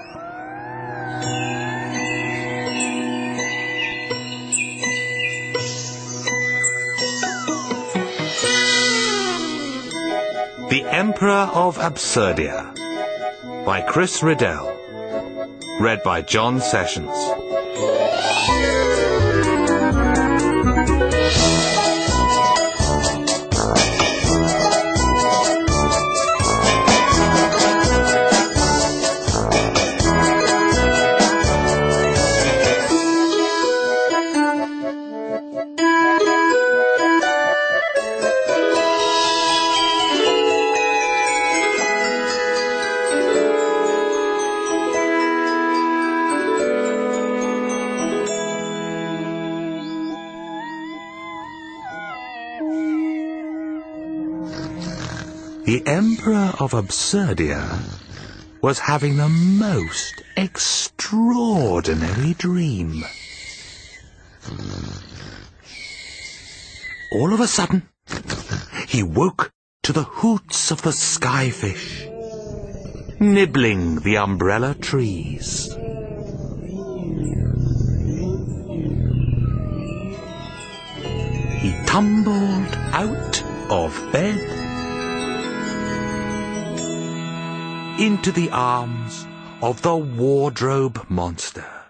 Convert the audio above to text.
The Emperor of Absurdia by Chris Riddell. Read by John Sessions. The Emperor of Absurdia was having the most extraordinary dream. All of a sudden, he woke to the hoots of the skyfish, nibbling the umbrella trees. He tumbled out of bed into the arms of the wardrobe monster.